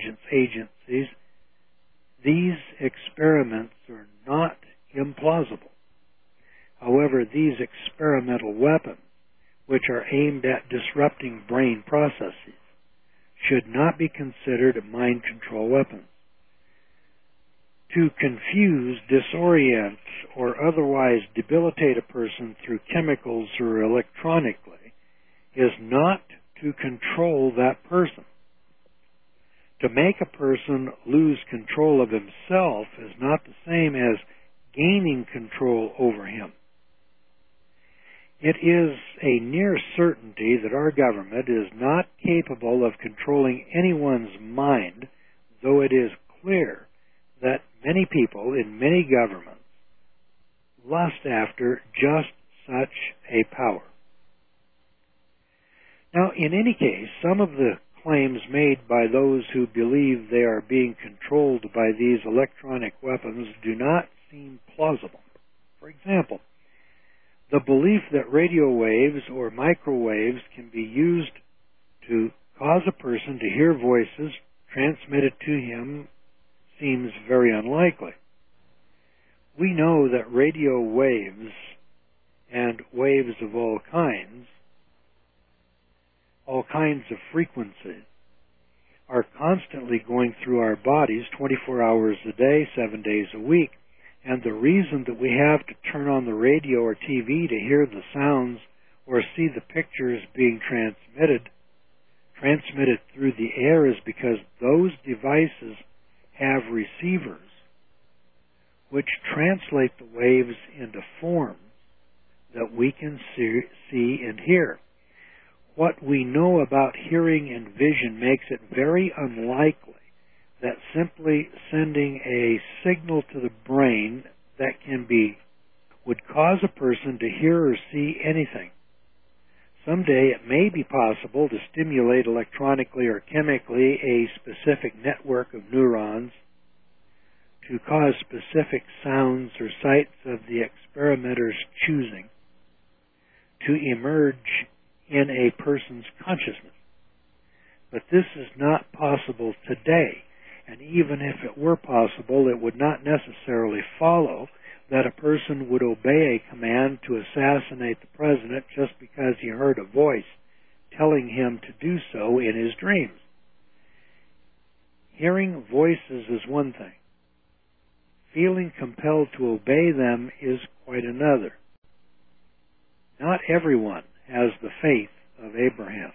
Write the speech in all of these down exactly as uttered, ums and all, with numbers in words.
intelligence agencies, these experiments are not implausible. However, these experimental weapons, which are aimed at disrupting brain processes, should not be considered mind control weapons. To confuse, disorient, or otherwise debilitate a person through chemicals or electronically is not to control that person. To make a person lose control of himself is not the same as gaining control over him. It is a near certainty that our government is not capable of controlling anyone's mind, though it is clear that many people in many governments lust after just such a power. Now, in any case, some of the claims made by those who believe they are being controlled by these electronic weapons do not seem plausible. For example, the belief that radio waves or microwaves can be used to cause a person to hear voices transmitted to him seems very unlikely. We know that radio waves and waves of all kinds, all kinds of frequencies, are constantly going through our bodies twenty-four hours a day, seven days a week. And the reason that we have to turn on the radio or T V to hear the sounds or see the pictures being transmitted, transmitted through the air is because those devices have receivers which translate the waves into forms that we can see, see and hear. What we know about hearing and vision makes it very unlikely that simply sending a signal to the brain that can be, would cause a person to hear or see anything. Someday it may be possible to stimulate electronically or chemically a specific network of neurons to cause specific sounds or sights of the experimenter's choosing to emerge in a person's consciousness. But this is not possible today. And even if it were possible, it would not necessarily follow that a person would obey a command to assassinate the president just because he heard a voice telling him to do so in his dreams. Hearing voices is one thing. Feeling compelled to obey them is quite another. Not everyone has the faith of Abraham.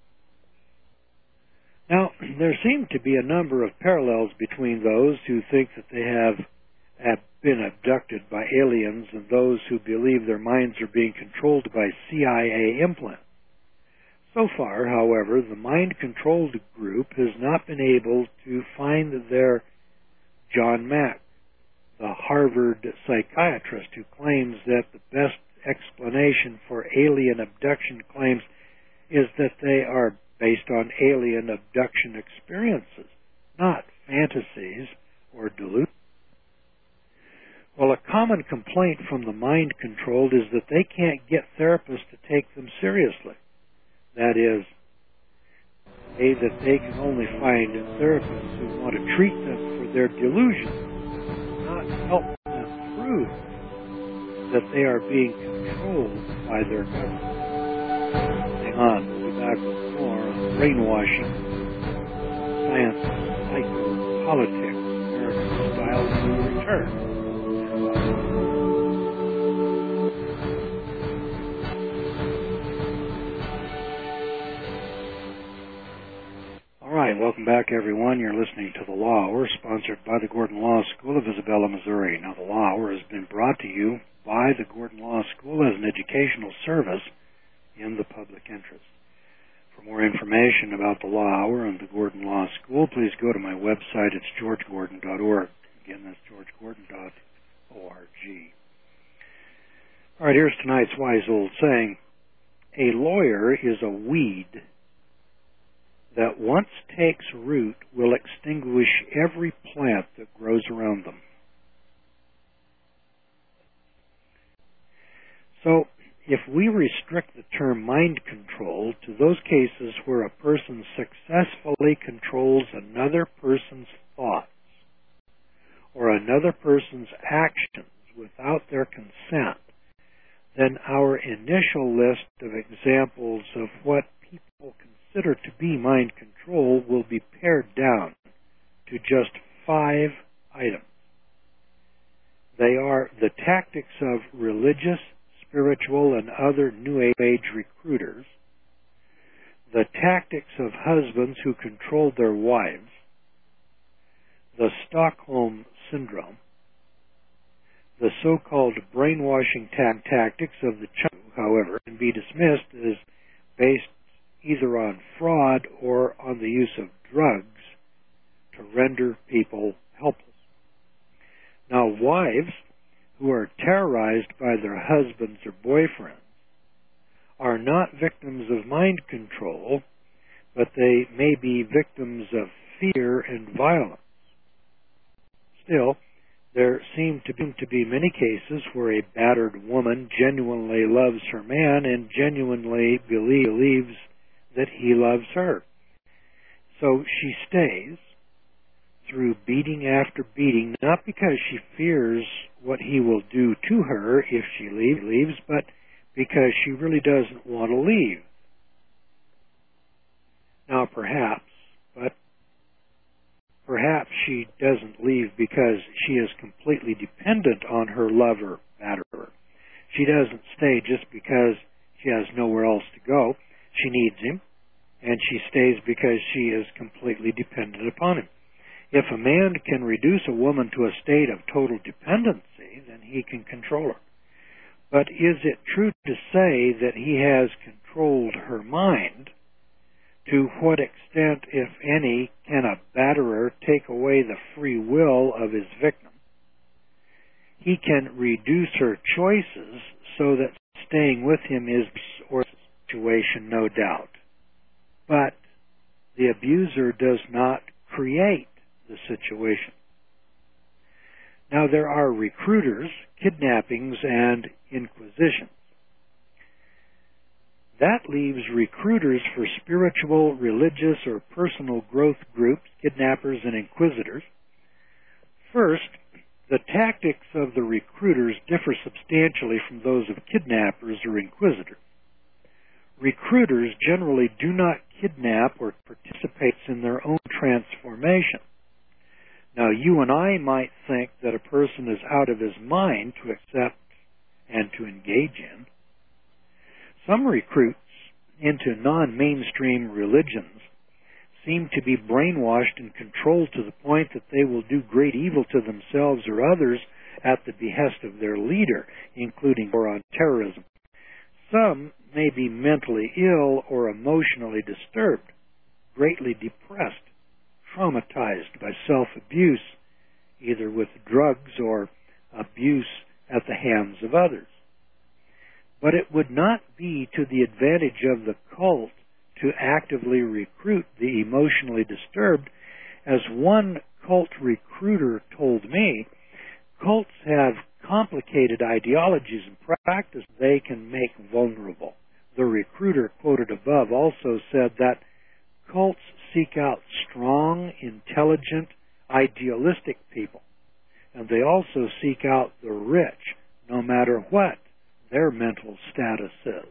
Now, there seem to be a number of parallels between those who think that they have, have been abducted by aliens and those who believe their minds are being controlled by C I A implants. So far, however, the mind-controlled group has not been able to find their John Mack, the Harvard psychiatrist who claims that the best explanation for alien abduction claims is that they are based on alien abduction experiences, not fantasies or delusions. Well, a common complaint from the mind-controlled is that they can't get therapists to take them seriously. That is, say that they can only find therapists who want to treat them for their delusions, not help them prove that they are being controlled by their government. Hang on, we'll be back with more on brainwashing, science, psycho, politics, American style when we return. All right, welcome back, everyone. You're listening to The Law Hour, sponsored by the Gordon Law School of Isabella, Missouri. Now, The Law Hour has been brought to you by the Gordon Law School as an educational service in the public interest. For more information about the Law Hour and the Gordon Law School, please go to my website. It's george gordon dot org. Again, that's george gordon dot org. All right, here's tonight's wise old saying. A lawyer is a weed that once takes root will extinguish every plant that grows around them. So, if we restrict the term mind control to those cases where a person successfully forcefully controls another person's thoughts or another person's actions without their consent, then our initial list of examples of what people consider to be mind control will be pared down to just five items. They are the tactics of religious, spiritual, and other New Age recruiters, the tactics of husbands who controlled their wives, the Stockholm Syndrome, the so-called brainwashing ta- tactics of the Chinese, however, can be dismissed as based either on fraud or on the use of drugs to render people helpless. Now, wives who are terrorized by their husbands or boyfriends are not victims of mind control, but they may be victims of fear and violence. Still, there seem to be, to be many cases where a battered woman genuinely loves her man and genuinely believe, believes that he loves her. So she stays through beating after beating, not because she fears what he will do to her if she leave, leaves, but because she really doesn't want to leave. Now, perhaps, but perhaps she doesn't leave because she is completely dependent on her lover, batterer. She doesn't stay just because she has nowhere else to go. She needs him, and she stays because she is completely dependent upon him. If a man can reduce a woman to a state of total dependency, then he can control her. But is it true to say that he has controlled her mind? To what extent, if any, can a batterer take away the free will of his victim? He can reduce her choices so that staying with him is or situation, no doubt. But the abuser does not create the situation. Now, there are recruiters, kidnappings, and inquisitions. That leaves recruiters for spiritual, religious, or personal growth groups, kidnappers, and inquisitors. First, the tactics of the recruiters differ substantially from those of kidnappers or inquisitors. Recruiters generally do not kidnap or participate in their own transformation. Now, you and I might think that a person is out of his mind to accept and to engage in. Some recruits into non-mainstream religions seem to be brainwashed and controlled to the point that they will do great evil to themselves or others at the behest of their leader, including war on terrorism. Some may be mentally ill or emotionally disturbed, greatly depressed, traumatized by self-abuse, either with drugs or abuse at the hands of others. But it would not be to the advantage of the cult to actively recruit the emotionally disturbed. As one cult recruiter told me, cults have complicated ideologies and practices they can make vulnerable. The recruiter quoted above also said that cults seek out strong, intelligent, idealistic people, and they also seek out the rich, no matter what their mental status is.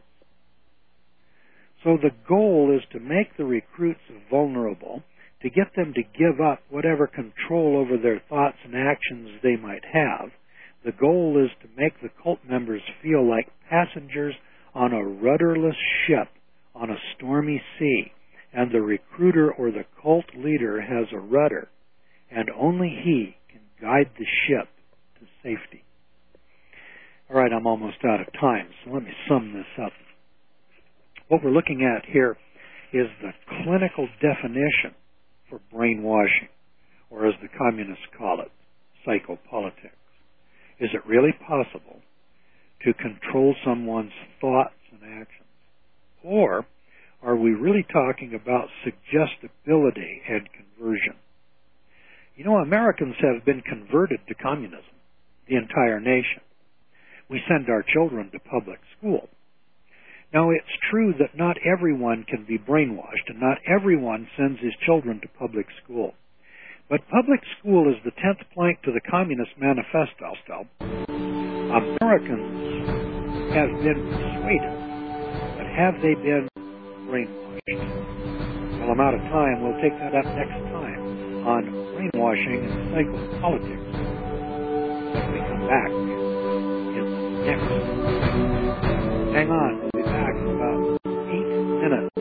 So the goal is to make the recruits vulnerable, to get them to give up whatever control over their thoughts and actions they might have. The goal is to make the cult members feel like passengers on a rudderless ship on a stormy sea, and the recruiter or the cult leader has a rudder, and only he can guide the ship to safety. All right, I'm almost out of time, so let me sum this up. What we're looking at here is the clinical definition for brainwashing, or as the communists call it, psychopolitics. Is it really possible to control someone's thoughts and actions? Or are we really talking about suggestibility and conversion? You know, Americans have been converted to communism, the entire nation. We send our children to public school. Now, it's true that not everyone can be brainwashed, and not everyone sends his children to public school. But public school is the tenth plank to the Communist Manifesto. Americans have been persuaded, but have they been brainwashed? Well, I'm out of time. We'll take that up next time on brainwashing and psychopolitics when we come back in next. Hang on. We'll be back in about eight minutes.